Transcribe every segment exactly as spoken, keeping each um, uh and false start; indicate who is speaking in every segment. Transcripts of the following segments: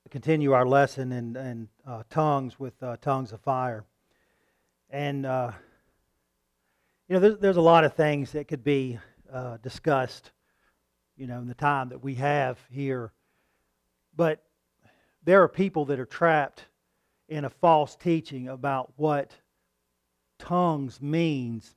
Speaker 1: continue our lesson in, in uh, tongues with uh, tongues of fire. And, uh, you know, there's, there's a lot of things that could be uh, discussed, you know, in the time that we have here. But there are people that are trapped in a false teaching about what tongues means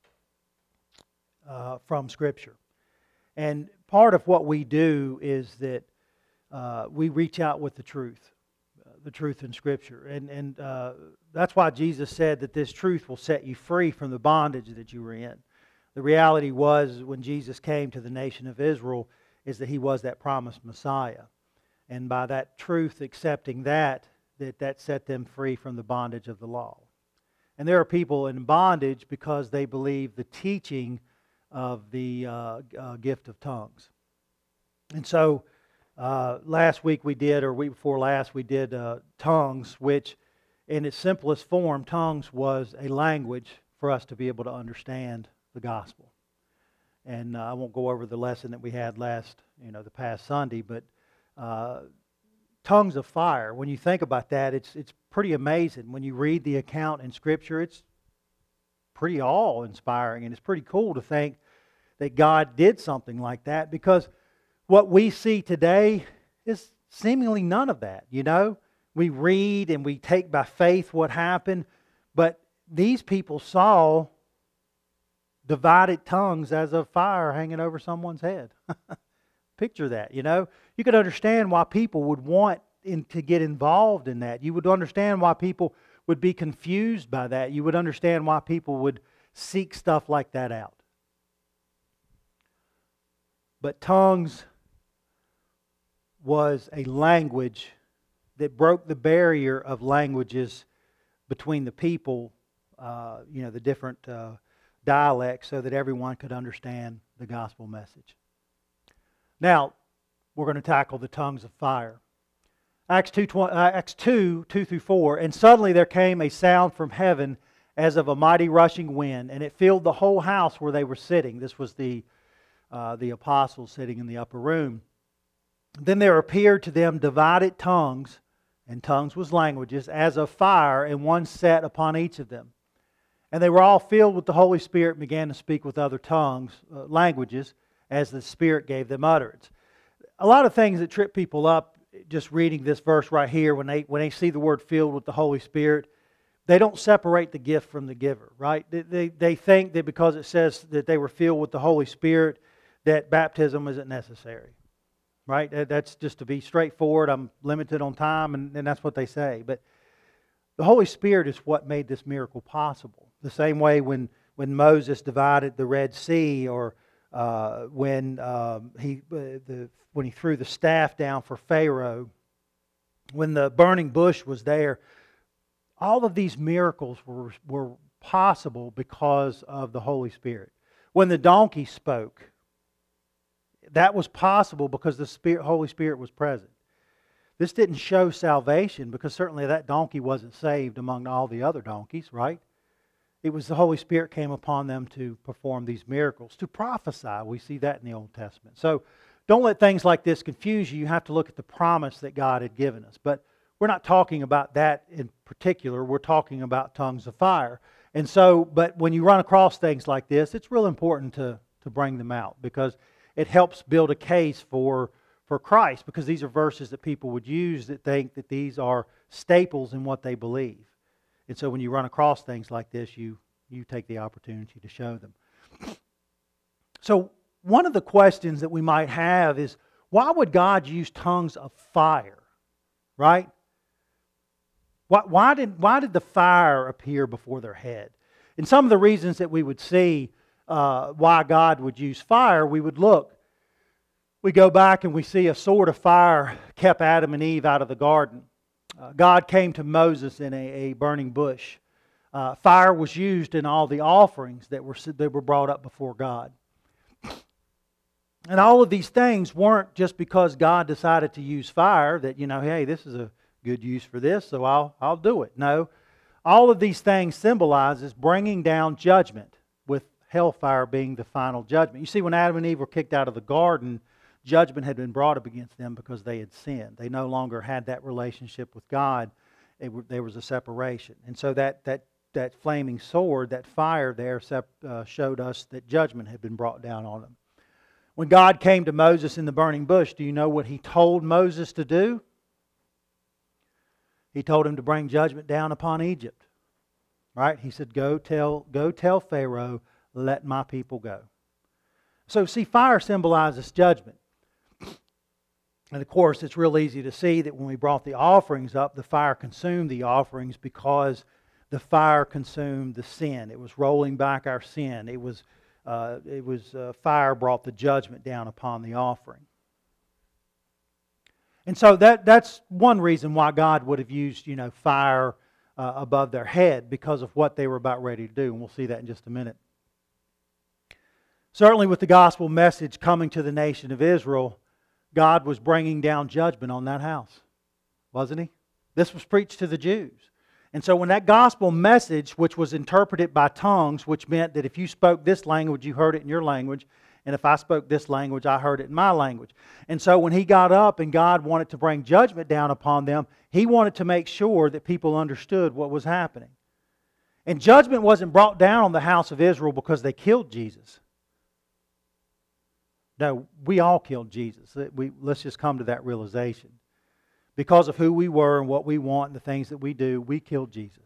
Speaker 1: uh, from Scripture. And part of what we do is that uh, we reach out with the truth, uh, the truth in Scripture. And, and uh, that's why Jesus said that this truth will set you free from the bondage that you were in. The reality was, when Jesus came to the nation of Israel, is that He was that promised Messiah. And by that truth, accepting that, that that set them free from the bondage of the law. And there are people in bondage because they believe the teaching of the uh, uh, gift of tongues. And so uh, last week we did, or week before last, we did uh, tongues, which in its simplest form, tongues was a language for us to be able to understand the gospel. And uh, I won't go over the lesson that we had last, you know, the past Sunday, but uh, tongues of fire, when you think about that, it's it's pretty amazing. When you read the account in Scripture, it's pretty awe-inspiring, and it's pretty cool to think that God did something like that, because what we see today is seemingly none of that, you know? We read and we take by faith what happened, but these people saw divided tongues as of fire hanging over someone's head. Picture that, you know? You could understand why people would want in, to get involved in that. You would understand why people would be confused by that. You would understand why people would seek stuff like that out. But tongues was a language that broke the barrier of languages between the people, uh, you know, the different uh, dialects, so that everyone could understand the gospel message. Now, we're going to tackle the tongues of fire. Acts two, uh, Acts two, two through four, and suddenly there came a sound from heaven as of a mighty rushing wind, and it filled the whole house where they were sitting. This was the, uh, the apostles sitting in the upper room. Then there appeared to them divided tongues, and tongues was languages, as of fire, and one sat upon each of them. And they were all filled with the Holy Spirit and began to speak with other tongues, uh, languages, as the Spirit gave them utterance. A lot of things that trip people up just reading this verse right here, when they when they see the word filled with the Holy Spirit, they don't separate the gift from the giver, right? They, they, they think that because it says that they were filled with the Holy Spirit, that baptism isn't necessary, right? That's just to be straightforward. I'm limited on time, and, and that's what they say. But the Holy Spirit is what made this miracle possible. The same way when, when Moses divided the Red Sea, or uh, when um, he uh, the when he threw the staff down for Pharaoh, when the burning bush was there, all of these miracles were were possible because of the Holy Spirit. When the donkey spoke, that was possible because the Spirit, Holy Spirit was present. This didn't show salvation, because certainly that donkey wasn't saved among all the other donkeys, right? It was the Holy Spirit came upon them to perform these miracles, to prophesy. We see that in the Old Testament. So don't let things like this confuse you. You have to look at the promise that God had given us. But we're not talking about that in particular. We're talking about tongues of fire. And so, but when you run across things like this, it's real important to, to bring them out, because it helps build a case for, for Christ, because these are verses that people would use that think that these are staples in what they believe. And so when you run across things like this, you, you take the opportunity to show them. So one of the questions that we might have is, why would God use tongues of fire? Right? Why, why did, why did the fire appear before their head? And some of the reasons that we would see uh, why God would use fire, we would look. We go back and we see a sword of fire kept Adam and Eve out of the garden. Uh, God came to Moses in a, a burning bush. Uh, fire was used in all the offerings that were, that were brought up before God. And all of these things weren't just because God decided to use fire, that, you know, hey, this is a good use for this, so I'll, I'll do it. No, all of these things symbolizes bringing down judgment, with hellfire being the final judgment. You see, when Adam and Eve were kicked out of the garden, judgment had been brought up against them because they had sinned. They no longer had that relationship with God. It, there was a separation. And so that, that, that flaming sword, that fire there uh, showed us that judgment had been brought down on them. When God came to Moses in the burning bush, do you know what He told Moses to do? He told him to bring judgment down upon Egypt. Right? He said, go tell, go tell Pharaoh, let my people go. So see, fire symbolizes judgment. And of course, it's real easy to see that when we brought the offerings up, the fire consumed the offerings because the fire consumed the sin. It was rolling back our sin. It was, uh, it was uh, fire brought the judgment down upon the offering. And so that that's one reason why God would have used, you know, fire uh, above their head, because of what they were about ready to do. And we'll see that in just a minute. Certainly with the gospel message coming to the nation of Israel, God was bringing down judgment on that house, wasn't He? This was preached to the Jews. And so when that gospel message, which was interpreted by tongues, which meant that if you spoke this language, you heard it in your language, and if I spoke this language, I heard it in my language. And so when He got up and God wanted to bring judgment down upon them, He wanted to make sure that people understood what was happening. And judgment wasn't brought down on the house of Israel because they killed Jesus. No, we all killed Jesus. We, let's just come to that realization. Because of who we were and what we want and the things that we do, we killed Jesus.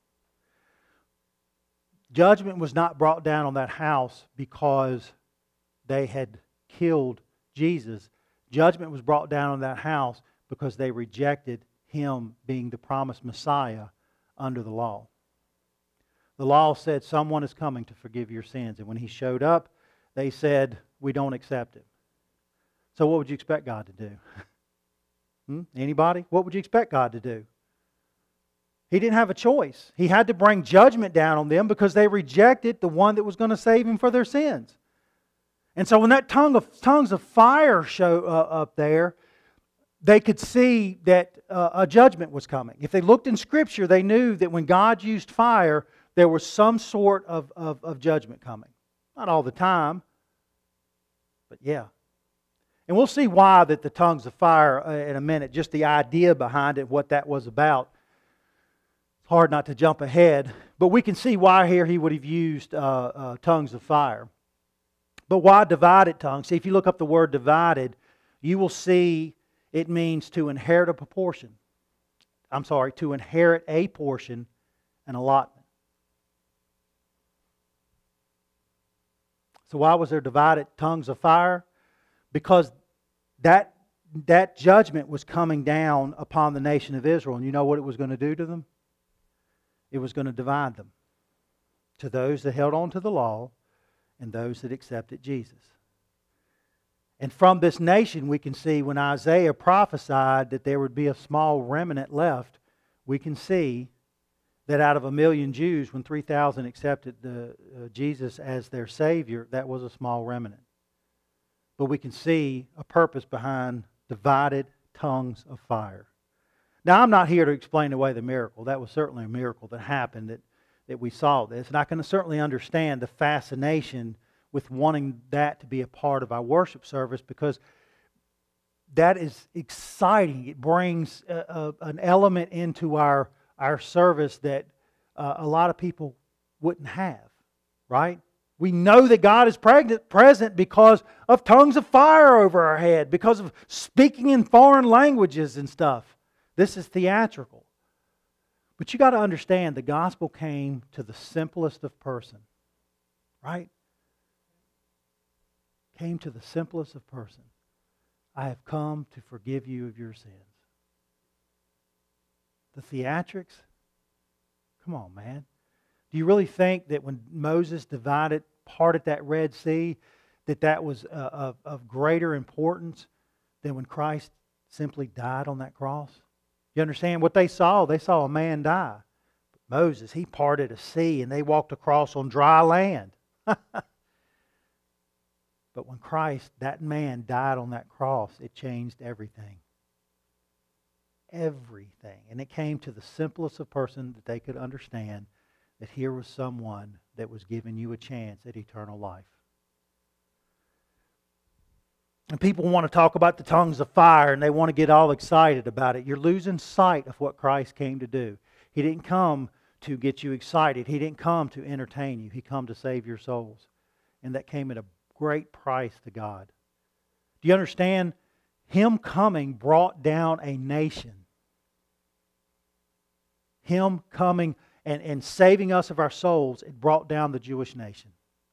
Speaker 1: Judgment was not brought down on that house because they had killed Jesus. Judgment was brought down on that house because they rejected Him being the promised Messiah under the law. The law said someone is coming to forgive your sins. And when He showed up, they said, we don't accept Him. So what would you expect God to do? hmm? Anybody? What would you expect God to do? He didn't have a choice. He had to bring judgment down on them because they rejected the one that was going to save them for their sins. And so when that tongue of, tongues of fire show uh, up there, they could see that uh, a judgment was coming. If they looked in Scripture, they knew that when God used fire, there was some sort of, of, of judgment coming. Not all the time, but yeah. And we'll see why that the tongues of fire uh, in a minute, just the idea behind it, what that was about. It's hard not to jump ahead, but we can see why here He would have used uh, uh, tongues of fire. But why divided tongues? See, if you look up the word divided, you will see it means to inherit a proportion. I'm sorry, to inherit a portion, an allotment. So why was there divided tongues of fire? Because that, that judgment was coming down upon the nation of Israel. And you know what it was going to do to them? It was going to divide them. To those that held on to the law and those that accepted Jesus. And from this nation we can see when Isaiah prophesied that there would be a small remnant left, we can see that out of a million Jews, when three thousand accepted the, uh, Jesus as their Savior, that was a small remnant. But we can see a purpose behind divided tongues of fire. Now, I'm not here to explain away the miracle. That was certainly a miracle that happened, that, that we saw this. And I can certainly understand the fascination with wanting that to be a part of our worship service, because that is exciting. It brings a, a, an element into our, our service that uh, a lot of people wouldn't have, right? We know that God is pregnant, present because of tongues of fire over our head, because of speaking in foreign languages and stuff. This is theatrical. But you got to understand, the gospel came to the simplest of person, right? Came to the simplest of person. I have come to forgive you of your sins. The theatrics? Come on, man. Do you really think that when Moses divided, parted that Red Sea, that that was uh, of, of greater importance than when Christ simply died on that cross? You understand what they saw? They saw a man die. But Moses, he parted a sea and they walked across on dry land. But when Christ, that man, died on that cross, it changed everything. Everything. And it came to the simplest of person that they could understand that here was someone that was giving you a chance at eternal life. And people want to talk about the tongues of fire and they want to get all excited about it. You're losing sight of what Christ came to do. He didn't come to get you excited. He didn't come to entertain you. He came to save your souls. And that came at a great price to God. Do you understand? Him coming brought down a nation. Him coming and, and saving us of our souls, it brought down the Jewish nation.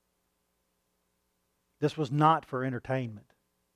Speaker 1: This was not for entertainment.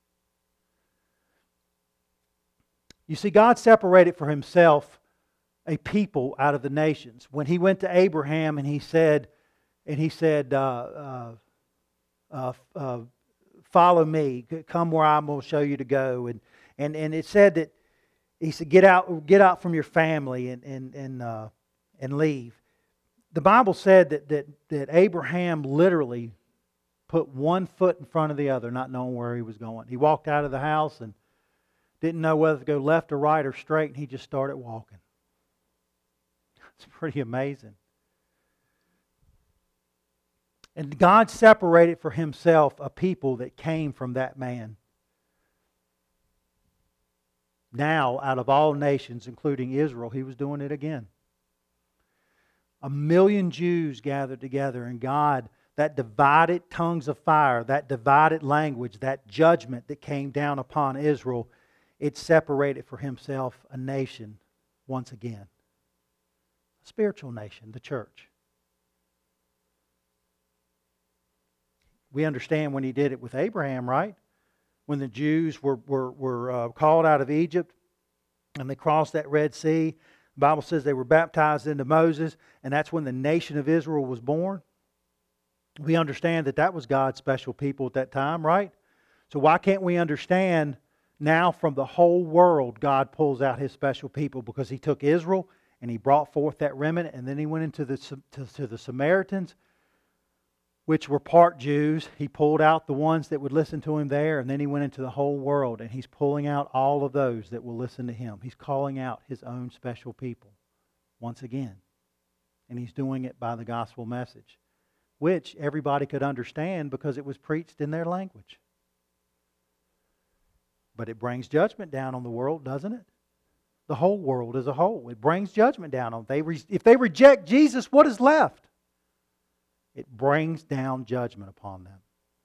Speaker 1: You see, God separated for Himself a people out of the nations. When He went to Abraham and He said, and He said, uh, uh, uh, uh, follow me, come where I'm going to show you to go. And, and, and it said that He said, get out, get out from your family and, and, and, uh, and leave. The Bible said that, that, that Abraham literally put one foot in front of the other, not knowing where he was going. He walked out of the house and didn't know whether to go left or right or straight, and he just started walking. It's pretty amazing. And God separated for Himself a people that came from that man. Now, out of all nations, including Israel, He was doing it again. A million Jews gathered together, and God, that divided tongues of fire, that divided language, that judgment that came down upon Israel, it separated for Himself a nation once again. A spiritual nation, the church. We understand when He did it with Abraham, right? When the Jews were, were, were uh, called out of Egypt and they crossed that Red Sea, the Bible says they were baptized into Moses, and that's when the nation of Israel was born. We understand that that was God's special people at that time, right? So why can't we understand now from the whole world God pulls out His special people? Because He took Israel and He brought forth that remnant, and then He went into the, to, to the Samaritans, which were part Jews. He pulled out the ones that would listen to Him there, and then He went into the whole world, and He's pulling out all of those that will listen to Him. He's calling out His own special people once again. And He's doing it by the gospel message, which everybody could understand because it was preached in their language. But it brings judgment down on the world, doesn't it? The whole world as a whole. It brings judgment down on them. They, if they reject Jesus, what is left? It brings down judgment upon them.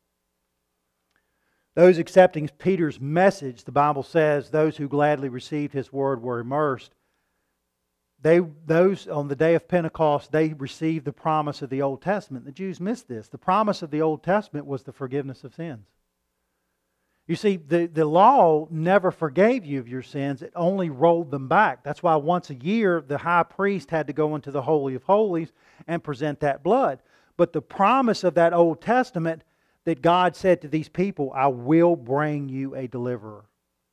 Speaker 1: Those accepting Peter's message, the Bible says, those who gladly received his word were immersed. They, those on the day of Pentecost, they received the promise of the Old Testament. The Jews missed this. The promise of the Old Testament was the forgiveness of sins. You see, the, the law never forgave you of your sins. It only rolled them back. That's why once a year, the high priest had to go into the Holy of Holies and present that blood. But the promise of that Old Testament that God said to these people, I will bring you a deliverer.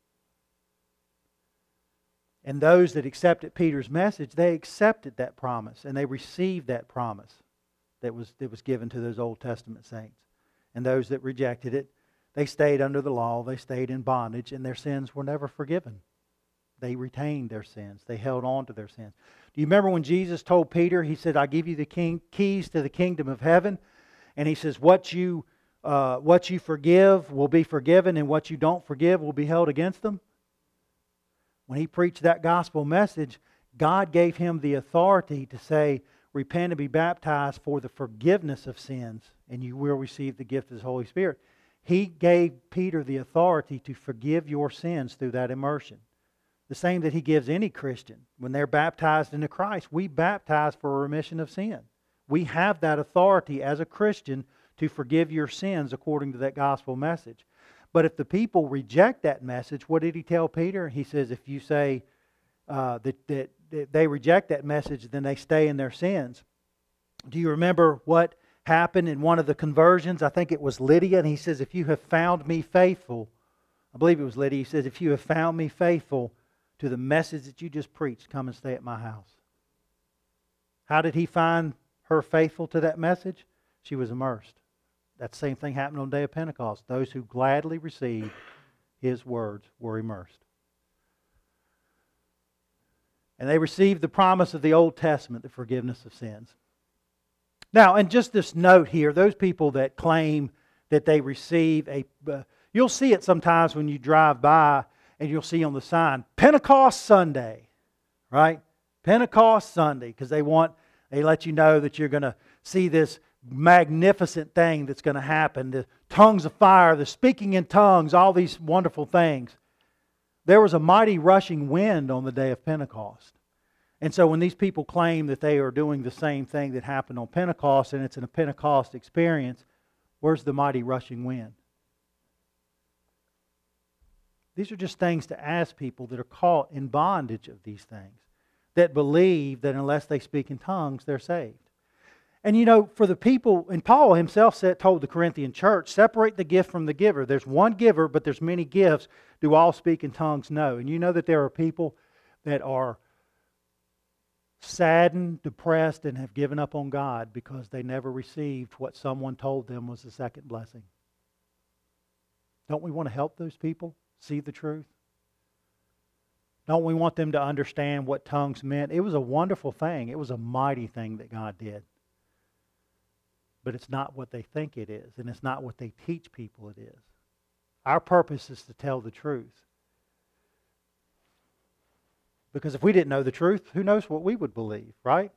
Speaker 1: And those that accepted Peter's message, they accepted that promise and they received that promise that was, that was given to those Old Testament saints. And those that rejected it, they stayed under the law, they stayed in bondage, and their sins were never forgiven. They retained their sins. They held on to their sins. Do you remember when Jesus told Peter, He said, I give you the king, keys to the kingdom of heaven. And He says, what you, uh, what you forgive will be forgiven, and what you don't forgive will be held against them. When He preached that gospel message, God gave Him the authority to say, repent and be baptized for the forgiveness of sins, and you will receive the gift of the Holy Spirit. He gave Peter the authority to forgive your sins through that immersion. The same that He gives any Christian. When they're baptized into Christ, we baptize for a remission of sin. We have that authority as a Christian to forgive your sins according to that gospel message. But if the people reject that message, what did He tell Peter? He says, if you say uh, that, that, that they reject that message, then they stay in their sins. Do you remember what happened in one of the conversions? I think it was Lydia. And he says, if you have found me faithful, I believe it was Lydia. He says, if you have found me faithful to the message that you just preached, come and stay at my house. How did he find her faithful to that message? She was immersed. That same thing happened on the day of Pentecost. Those who gladly received His words were immersed. And they received the promise of the Old Testament, the forgiveness of sins. Now, and just this note here, those people that claim that they receive a, uh, You'll see it sometimes when you drive by and you'll see on the sign, Pentecost Sunday, right? Pentecost Sunday, because they want, they let you know that you're going to see this magnificent thing that's going to happen. The tongues of fire, the speaking in tongues, all these wonderful things. There was a mighty rushing wind on the day of Pentecost. And so when these people claim that they are doing the same thing that happened on Pentecost and it's in a Pentecost experience, where's the mighty rushing wind? These are just things to ask people that are caught in bondage of these things, that believe that unless they speak in tongues, they're saved. And you know, for the people, and Paul himself said, told the Corinthian church, separate the gift from the giver. There's one giver, but there's many gifts. Do all speak in tongues? No. And you know that there are people that are saddened, depressed, and have given up on God because they never received what someone told them was the second blessing. Don't we want to help those people see the truth? Don't we want them to understand what tongues meant? It was a wonderful thing. It was a mighty thing that God did. But it's not what they think it is, and it's not what they teach people it is. Our purpose is to tell the truth. Because if we didn't know the truth, who knows what we would believe, right?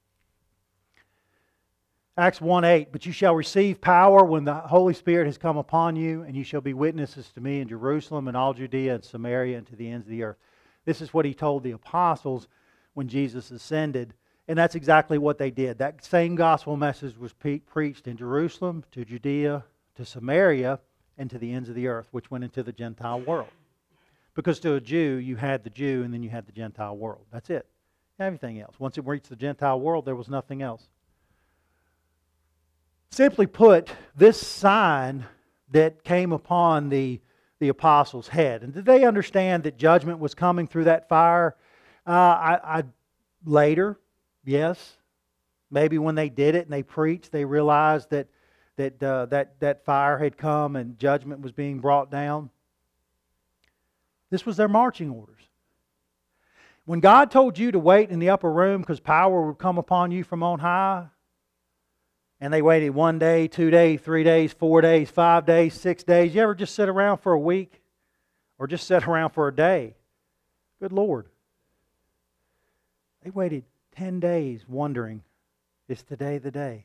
Speaker 1: Acts one eight, but you shall receive power when the Holy Spirit has come upon you, and you shall be witnesses to me in Jerusalem and all Judea and Samaria and to the ends of the earth. This is what He told the apostles when Jesus ascended. And that's exactly what they did. That same gospel message was pre- preached in Jerusalem, to Judea, to Samaria, and to the ends of the earth, which went into the Gentile world. Because to a Jew, you had the Jew and then you had the Gentile world. That's it. Everything else. Once it reached the Gentile world, there was nothing else. Simply put, this sign that came upon the, the apostles' head. And did they understand that judgment was coming through that fire? Uh, I, I later... Yes, maybe when they did it and they preached, they realized that that uh, that that fire had come and judgment was being brought down. This was their marching orders. When God told you to wait in the upper room because power would come upon you from on high, and they waited one day, two days, three days, four days, five days, six days. You ever just sit around for a week or just sit around for a day? Good Lord. They waited Ten days wondering, is today the day?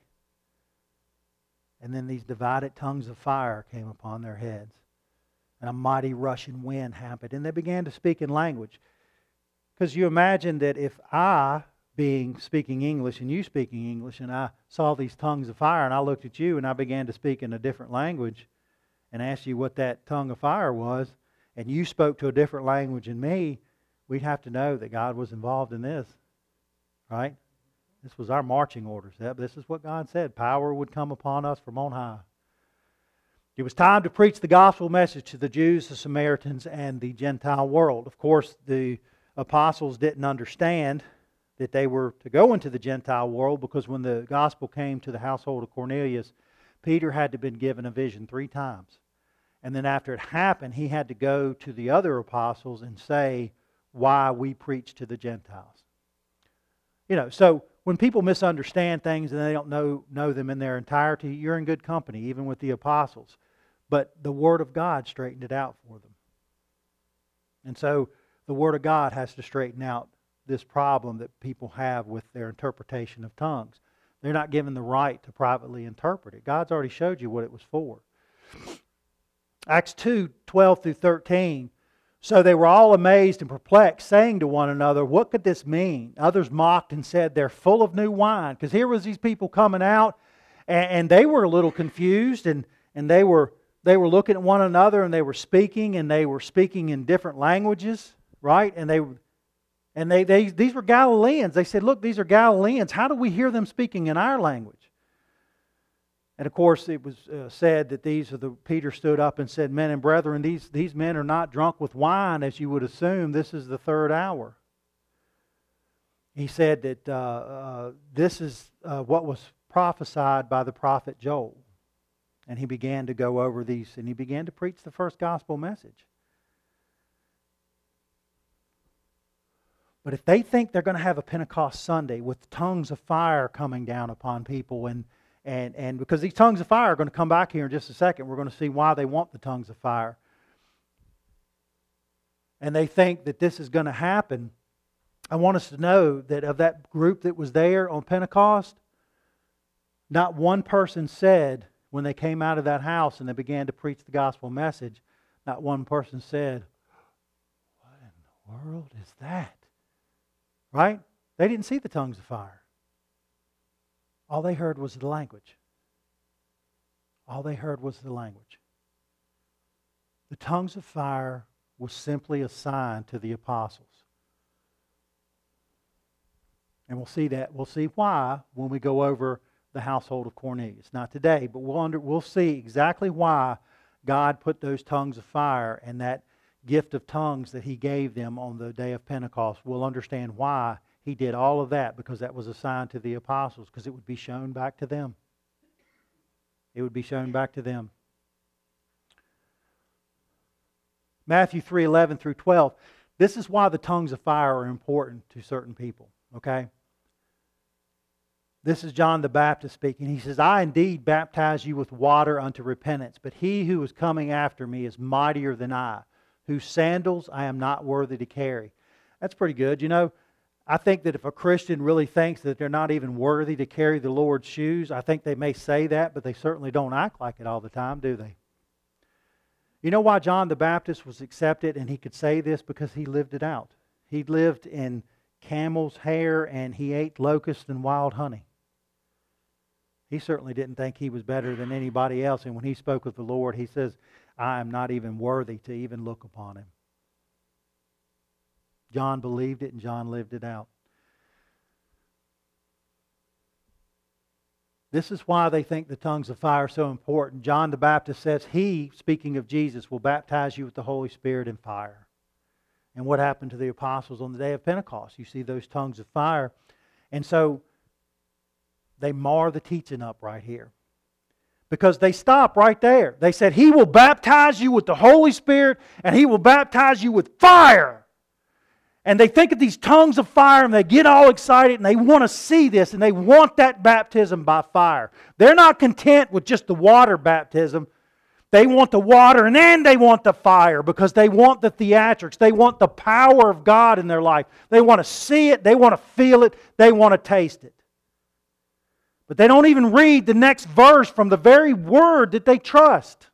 Speaker 1: And then these divided tongues of fire came upon their heads. And a mighty rushing wind happened. And they began to speak in language. Because you imagine that if I, being speaking English and you speaking English, and I saw these tongues of fire and I looked at you and I began to speak in a different language and asked you what that tongue of fire was, and you spoke to a different language than me, we'd have to know that God was involved in this. Right? This was our marching orders. This is what God said. Power would come upon us from on high. It was time to preach the gospel message to the Jews, the Samaritans, and the Gentile world. Of course, the apostles didn't understand that they were to go into the Gentile world because when the gospel came to the household of Cornelius, Peter had to have been given a vision three times. And then after it happened, he had to go to the other apostles and say why we preach to the Gentiles. You know, so when people misunderstand things and they don't know, know them in their entirety, you're in good company, even with the apostles. But the Word of God straightened it out for them. And so the Word of God has to straighten out this problem that people have with their interpretation of tongues. They're not given the right to privately interpret it. God's already showed you what it was for. Acts two, twelve through thirteen. So they were all amazed and perplexed, saying to one another, what could this mean? Others mocked and said, they're full of new wine. Because here was these people coming out, and, and they were a little confused, and, and they were they were looking at one another, and they were speaking, and they were speaking in different languages, right? And they and they, they these were Galileans. They said, look, these are Galileans. How do we hear them speaking in our language? And of course, it was uh, said that these are the Peter stood up and said, men and brethren, these, these men are not drunk with wine, as you would assume. This is the third hour. He said that uh, uh, this is uh, what was prophesied by the prophet Joel. And he began to go over these, and he began to preach the first gospel message. But if they think they're going to have a Pentecost Sunday with tongues of fire coming down upon people and And, and because these tongues of fire are going to come back here in just a second, we're going to see why they want the tongues of fire. And they think that this is going to happen. I want us to know that of that group that was there on Pentecost, not one person said, when they came out of that house and they began to preach the gospel message, not one person said, "What in the world is that?" Right? They didn't see the tongues of fire. All they heard was the language. All they heard was the language. The tongues of fire was simply a sign to the apostles. And we'll see that. We'll see why when we go over the household of Cornelius. Not today, but we'll, under, we'll see exactly why God put those tongues of fire and that gift of tongues that He gave them on the day of Pentecost. We'll understand why He did all of that, because that was a sign to the apostles, because it would be shown back to them. It would be shown back to them. Matthew three eleven through twelve. This is why the tongues of fire are important to certain people. Okay? This is John the Baptist speaking. He says, "I indeed baptize you with water unto repentance, but He who is coming after me is mightier than I, whose sandals I am not worthy to carry." That's pretty good. You know, I think that if a Christian really thinks that they're not even worthy to carry the Lord's shoes, I think they may say that, but they certainly don't act like it all the time, do they? You know why John the Baptist was accepted and he could say this? Because he lived it out. He lived in camel's hair and he ate locusts and wild honey. He certainly didn't think he was better than anybody else. And when he spoke with the Lord, he says, "I am not even worthy to even look upon Him." John believed it and John lived it out. This is why they think the tongues of fire are so important. John the Baptist says He, speaking of Jesus, will baptize you with the Holy Spirit and fire. And what happened to the apostles on the day of Pentecost? You see those tongues of fire. And so they mar the teaching up right here. Because they stop right there. They said, He will baptize you with the Holy Spirit and He will baptize you with fire. And they think of these tongues of fire and they get all excited and they want to see this and they want that baptism by fire. They're not content with just the water baptism. They want the water and then they want the fire, because they want the theatrics. They want the power of God in their life. They want to see it. They want to feel it. They want to taste it. But they don't even read the next verse from the very word that they trust.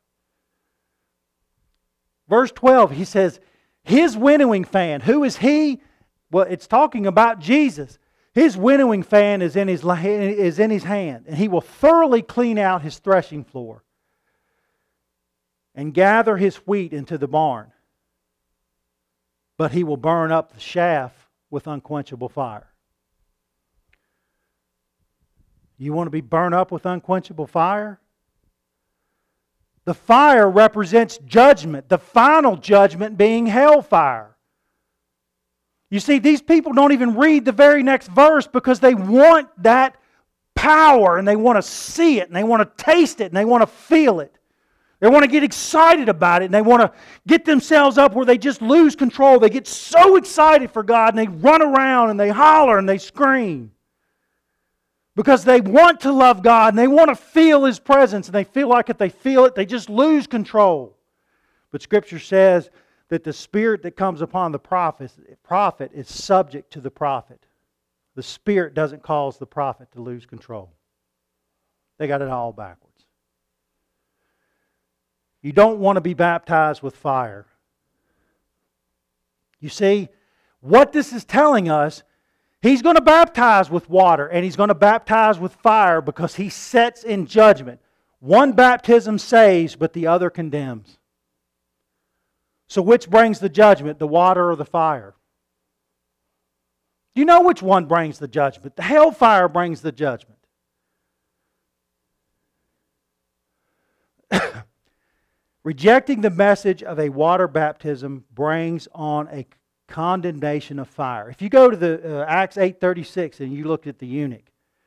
Speaker 1: Verse twelve, he says, His winnowing fan. Who is He? Well, it's talking about Jesus. His winnowing fan is in his, is in his hand, and He will thoroughly clean out His threshing floor and gather His wheat into the barn. But He will burn up the chaff with unquenchable fire. You want to be burned up with unquenchable fire? The fire represents judgment, the final judgment being hellfire. You see, these people don't even read the very next verse because they want that power and they want to see it and they want to taste it and they want to feel it. They want to get excited about it and they want to get themselves up where they just lose control. They get so excited for God and they run around and they holler and they scream. Because they want to love God and they want to feel His presence, and they feel like if they feel it, they just lose control. But Scripture says that the Spirit that comes upon the prophet, prophet is subject to the prophet. The Spirit doesn't cause the prophet to lose control. They got it all backwards. You don't want to be baptized with fire. You see, what this is telling us, He's going to baptize with water and He's going to baptize with fire because He sets in judgment. One baptism saves, but the other condemns. So which brings the judgment, the water or the fire? You know which one brings the judgment. The hellfire brings the judgment. Rejecting the message of a water baptism brings on a condemnation of fire. If you go to the uh, Acts eight thirty-six and you look at the eunuch,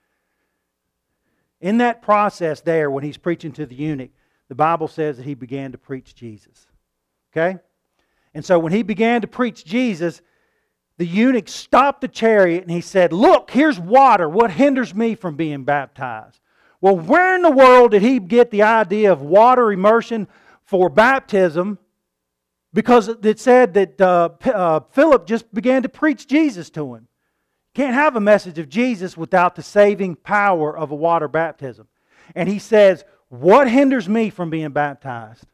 Speaker 1: in that process there when he's preaching to the eunuch, the Bible says that he began to preach Jesus. Okay? And so when he began to preach Jesus, the eunuch stopped the chariot and he said, "Look, here's water. What hinders me from being baptized?" Well, where in the world did he get the idea of water immersion for baptism? Because it said that uh, uh, Philip just began to preach Jesus to him. You can't have a message of Jesus without the saving power of a water baptism. And he says, what hinders me from being baptized?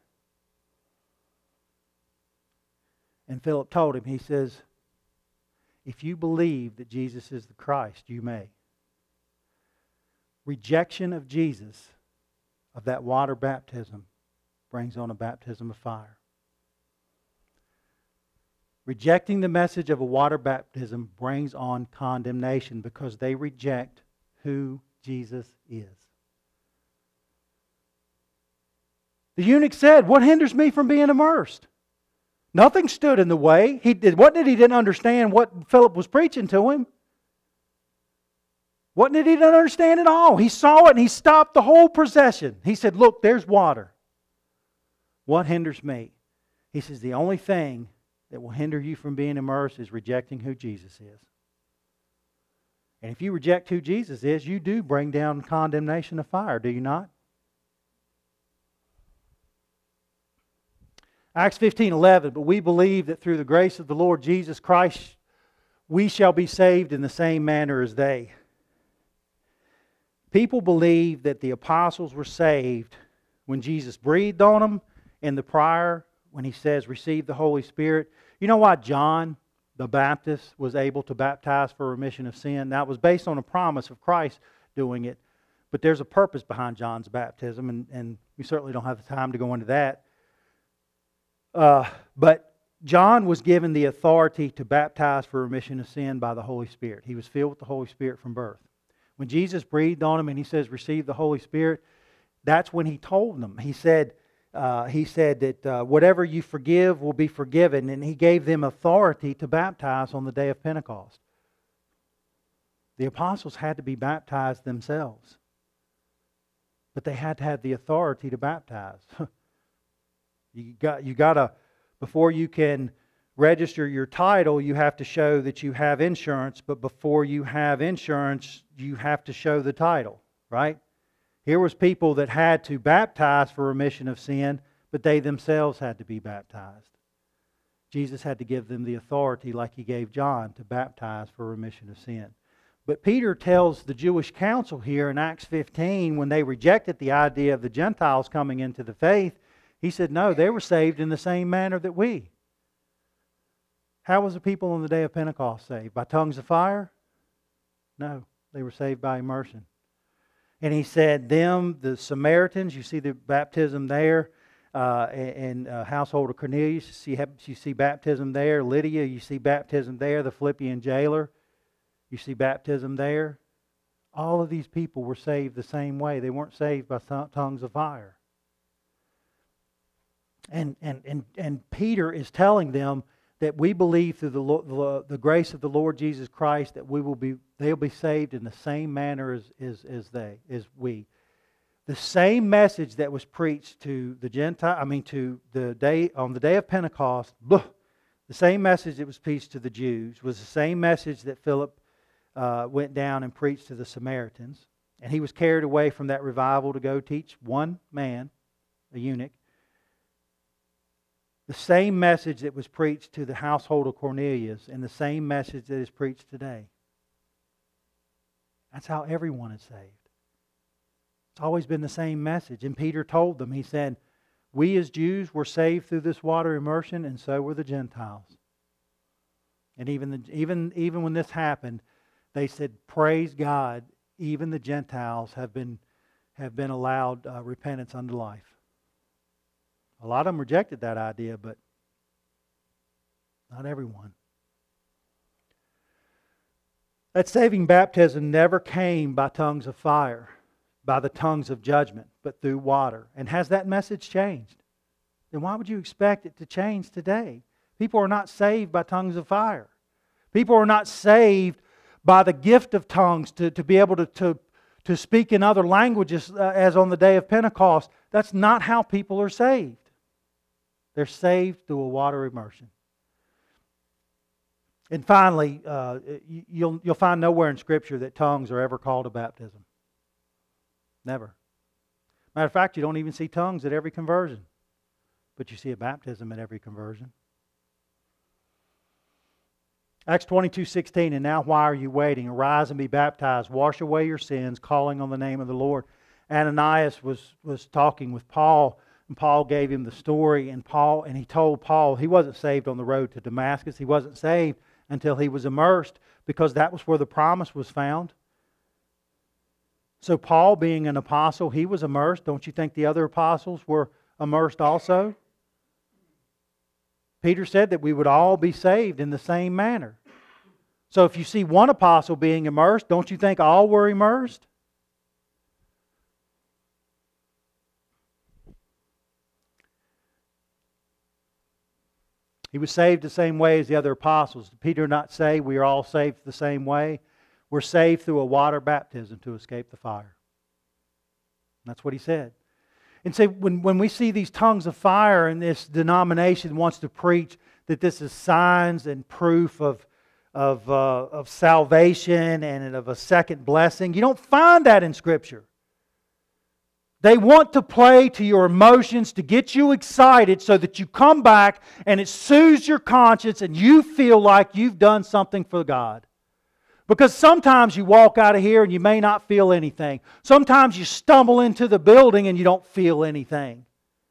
Speaker 1: And Philip told him, he says, if you believe that Jesus is the Christ, you may. Rejection of Jesus, of that water baptism, brings on a baptism of fire. Rejecting the message of a water baptism brings on condemnation because they reject who Jesus is. The eunuch said, what hinders me from being immersed? Nothing stood in the way. He did, wasn't it he didn't understand what Philip was preaching to him? Wasn't it he didn't understand at all? He saw it and he stopped the whole procession. He said, look, there's water. What hinders me? He says, the only thing that will hinder you from being immersed is rejecting who Jesus is. And if you reject who Jesus is, you do bring down condemnation of fire, do you not? Acts fifteen eleven, but we believe that through the grace of the Lord Jesus Christ, we shall be saved in the same manner as they. People believe that the apostles were saved when Jesus breathed on them in the prayer, when he says, receive the Holy Spirit. You know why John the Baptist was able to baptize for remission of sin? That was based on a promise of Christ doing it. But there's a purpose behind John's baptism, and, and we certainly don't have the time to go into that. Uh, but John was given the authority to baptize for remission of sin by the Holy Spirit. He was filled with the Holy Spirit from birth. When Jesus breathed on him and he says, receive the Holy Spirit, that's when he told them. He said, uh, he said that uh, whatever you forgive will be forgiven. And he gave them authority to baptize on the day of Pentecost. The apostles had to be baptized themselves. But they had to have the authority to baptize. You got, you got to, before you can register your title, you have to show that you have insurance. But before you have insurance, you have to show the title, right? Here was people that had to baptize for remission of sin, but they themselves had to be baptized. Jesus had to give them the authority like He gave John to baptize for remission of sin. But Peter tells the Jewish council here in Acts fifteen, when they rejected the idea of the Gentiles coming into the faith, he said, no, they were saved in the same manner that we. How was the people on the day of Pentecost saved? By tongues of fire? No, they were saved by immersion. And he said, them, the Samaritans, you see the baptism there, uh, in uh, household of Cornelius, you see, you see baptism there. Lydia, you see baptism there. The Philippian jailer, you see baptism there. All of these people were saved the same way. They weren't saved by tongues of fire. And, and, and, and Peter is telling them that we believe through the, the, the grace of the Lord Jesus Christ that we will be, they'll be saved in the same manner as, as, as they, as we. The same message that was preached to the Gentile, I mean to the day, on the day of Pentecost, blah, the same message that was preached to the Jews was the same message that Philip uh, went down and preached to the Samaritans. And he was carried away from that revival to go teach one man, a eunuch, the same message that was preached to the household of Cornelius and the same message that is preached today. That's how everyone is saved. It's always been the same message. And Peter told them, he said, we as Jews were saved through this water immersion, and so were the Gentiles. And even, the, even, even when this happened, they said, praise God, even the Gentiles have been, have been allowed uh, repentance unto life. A lot of them rejected that idea, but not everyone. That saving baptism never came by tongues of fire, by the tongues of judgment, but through water. And has that message changed? Then why would you expect it to change today? People are not saved by tongues of fire. People are not saved by the gift of tongues to, to be able to, to, to speak in other languages uh, as on the day of Pentecost. That's not how people are saved. They're saved through a water immersion. And finally, uh, you'll, you'll find nowhere in Scripture that tongues are ever called a baptism. Never. Matter of fact, you don't even see tongues at every conversion. But you see a baptism at every conversion. Acts twenty-two sixteen, and now why are you waiting? Arise and be baptized. Wash away your sins, calling on the name of the Lord. Ananias was, was talking with Paul, and Paul gave him the story, and Paul and he told Paul he wasn't saved on the road to Damascus. He wasn't saved until he was immersed, because that was where the promise was found. So Paul, being an apostle, he was immersed. Don't you think the other apostles were immersed also? Peter said that we would all be saved in the same manner. So if you see one apostle being immersed, don't you think all were immersed? He was saved the same way as the other apostles. Did Peter not say we are all saved the same way? We're saved through a water baptism to escape the fire. That's what he said. And so when, when we see these tongues of fire, and this denomination wants to preach that this is signs and proof of, of, uh, of salvation and of a second blessing, you don't find that in Scripture. They want to play to your emotions to get you excited so that you come back and it soothes your conscience and you feel like you've done something for God. Because sometimes you walk out of here and you may not feel anything. Sometimes you stumble into the building and you don't feel anything.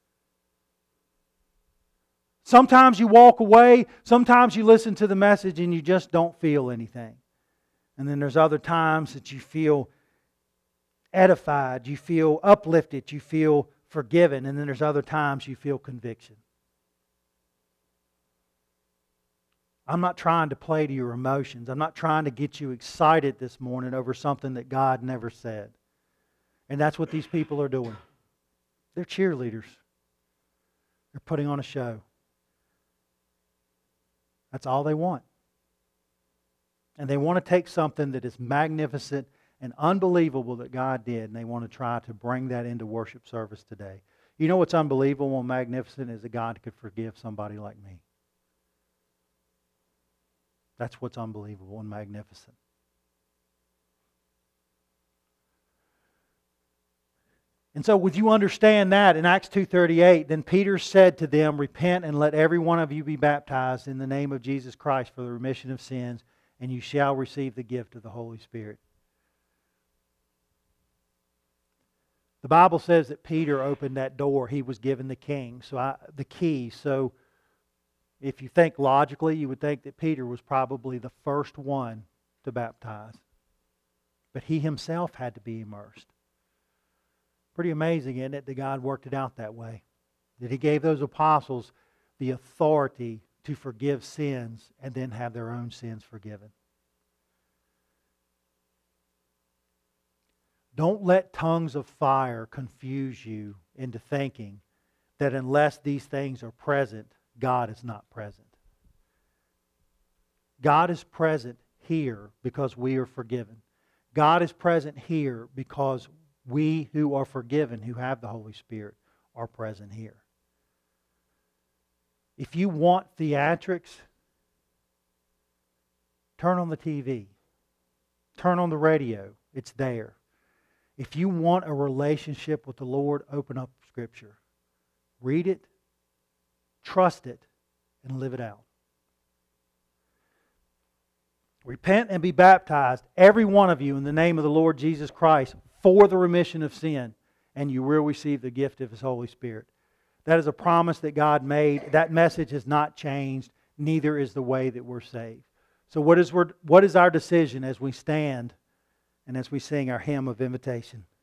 Speaker 1: Sometimes you walk away. Sometimes you listen to the message and you just don't feel anything. And then there's other times that you feel edified, you feel uplifted, you feel forgiven. And then there's other times you feel conviction. I'm not trying to play to your emotions. I'm not trying to get you excited this morning over something that God never said. And that's what these people are doing. They're cheerleaders. They're putting on a show. That's all they want. And they want to take something that is magnificent and unbelievable that God did, and they want to try to bring that into worship service today. You know what's unbelievable and magnificent is that God could forgive somebody like me. That's what's unbelievable and magnificent. And so would you understand that in Acts two thirty-eight, then Peter said to them, repent and let every one of you be baptized in the name of Jesus Christ for the remission of sins, and you shall receive the gift of the Holy Spirit. The Bible says that Peter opened that door. He was given the king, so I, the key. So if you think logically, you would think that Peter was probably the first one to baptize. But he himself had to be immersed. Pretty amazing, isn't it, that God worked it out that way? That He gave those apostles the authority to forgive sins and then have their own sins forgiven. Don't let tongues of fire confuse you into thinking that unless these things are present, God is not present. God is present here because we are forgiven. God is present here because we who are forgiven, who have the Holy Spirit, are present here. If you want theatrics, turn on the T V. Turn on the radio. It's there. If you want a relationship with the Lord, open up Scripture. Read it. Trust it and live it out. Repent and be baptized, every one of you, in the name of the Lord Jesus Christ for the remission of sin, and you will receive the gift of His Holy Spirit. That is a promise that God made. That message has not changed. Neither is the way that we're saved. So what is, what is our decision as we stand and as we sing our hymn of invitation?